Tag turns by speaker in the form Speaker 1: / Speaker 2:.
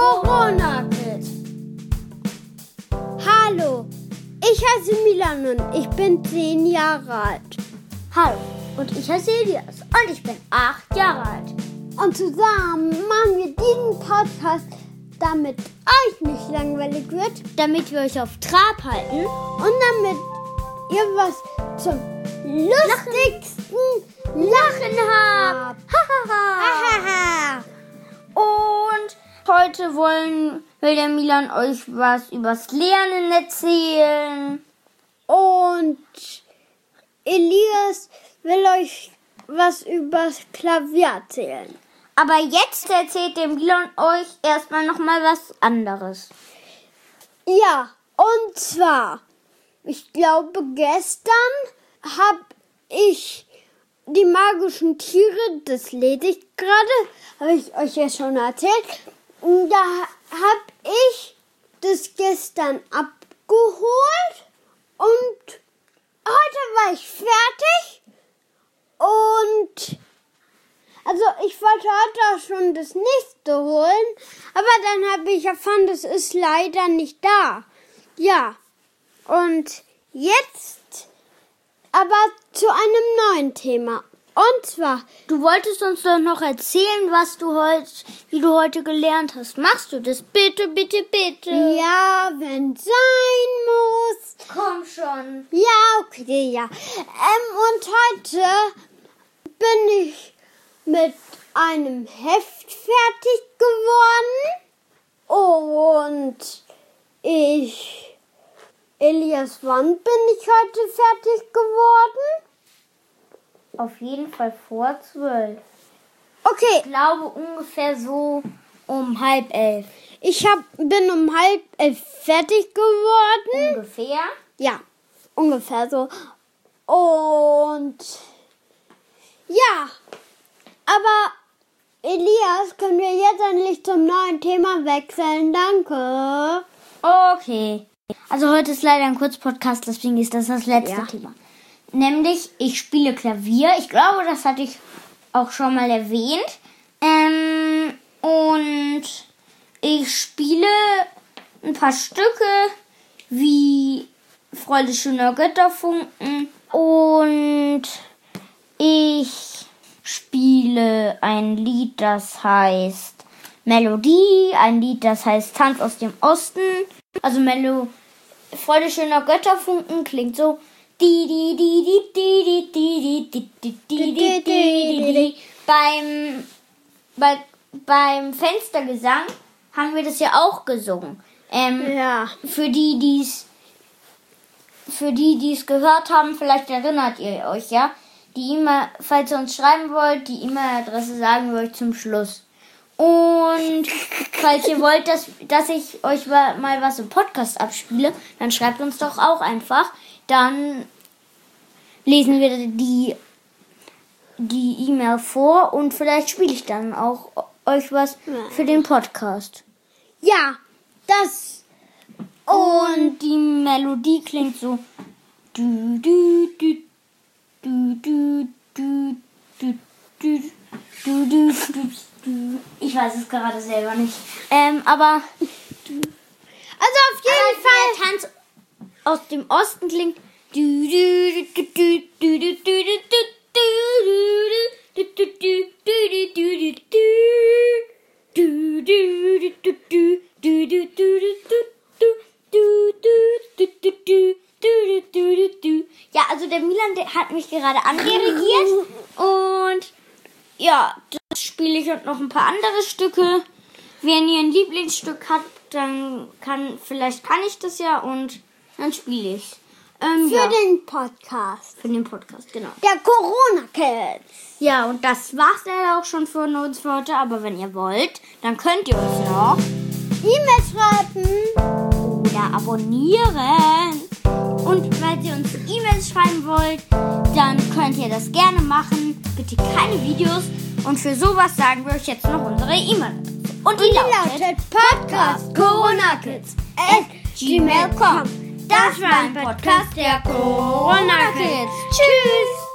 Speaker 1: Corona Kids. Hallo, ich heiße Milan und ich bin 10 Jahre alt.
Speaker 2: Hallo, und ich heiße Elias und ich bin 8 Jahre alt.
Speaker 1: Und zusammen machen wir diesen Podcast, damit euch nicht langweilig wird,
Speaker 2: Damit wir euch auf Trab halten
Speaker 1: und damit ihr was zum lustigsten Lachen habt. Hahaha.
Speaker 2: Und heute will der Milan euch was übers Lernen erzählen.
Speaker 1: Und Elias will euch was übers Klavier erzählen.
Speaker 2: Aber jetzt erzählt der Milan euch erstmal nochmal was anderes.
Speaker 1: Ja, und zwar, ich glaube, gestern habe ich die magischen Tiere, das lese ich gerade, habe ich euch ja schon erzählt. Und da habe ich das gestern abgeholt und heute war ich fertig. Und also ich wollte heute auch schon das nächste holen, aber dann habe ich erfahren, das ist leider nicht da. Ja, und jetzt aber zu einem neuen Thema. Und zwar,
Speaker 2: Du wolltest uns doch noch erzählen, wie du heute gelernt hast. Machst du das? Bitte, bitte, bitte.
Speaker 1: ja, wenn es sein muss.
Speaker 2: Komm schon.
Speaker 1: Ja, okay, ja. Und heute bin ich mit einem Heft fertig geworden. Und Elias, wann bin ich heute fertig geworden?
Speaker 2: Auf jeden Fall vor 12.
Speaker 1: Okay,
Speaker 2: Ich glaube ungefähr so um 10:30.
Speaker 1: ich bin um 10:30 fertig geworden.
Speaker 2: Ungefähr.
Speaker 1: Ja, ungefähr so. Und ja, aber Elias, können wir jetzt endlich zum neuen Thema wechseln? Danke.
Speaker 2: Okay. Also heute ist leider ein Kurzpodcast, deswegen ist das letzte
Speaker 1: Ja.
Speaker 2: Thema. Nämlich, ich spiele Klavier. Ich glaube, das hatte ich auch schon mal erwähnt. Und ich spiele ein paar Stücke wie Freude schöner Götterfunken. Und ich spiele ein Lied, das heißt Melodie. Ein Lied, das heißt Tanz aus dem Osten. Also Freude schöner Götterfunken klingt so. Beim Fenstergesang haben wir das ja auch gesungen.
Speaker 1: Ja.
Speaker 2: Für die es gehört haben, vielleicht erinnert ihr euch, ja. Falls ihr uns schreiben wollt, die E-Mail-Adresse sagen wir euch zum Schluss. Und falls ihr wollt, dass ich euch mal was im Podcast abspiele, dann schreibt uns doch auch einfach. Dann lesen wir die E-Mail vor und vielleicht spiele ich dann auch euch was für den Podcast.
Speaker 1: Ja, das.
Speaker 2: Und die Melodie klingt so. Du, du, du, du, du, du, du, du, du, du, du. Ich weiß es gerade selber nicht. Aber
Speaker 1: Also auf jeden Fall.
Speaker 2: der Tanz aus dem Osten klingt. Ja, also der Milan, der hat mich gerade andirigiert und ja, das spiele ich und noch ein paar andere Stücke. Wenn ihr ein Lieblingsstück habt, dann kann ich das ja und dann spiele ich.
Speaker 1: Für den Podcast.
Speaker 2: Für den Podcast, genau.
Speaker 1: Der Corona Kids.
Speaker 2: Ja, und das war's leider auch schon von uns für heute. Aber wenn ihr wollt, dann könnt ihr uns noch
Speaker 1: E-Mail schreiben.
Speaker 2: oder abonnieren. Und falls ihr uns E-Mails schreiben wollt, dann könnt ihr das gerne machen. Bitte keine Videos. Und für sowas sagen wir euch jetzt noch unsere E-Mail. Und die lautet
Speaker 1: Podcast
Speaker 2: @gmail.com. Das war ein Podcast der Corona Kids. Tschüss!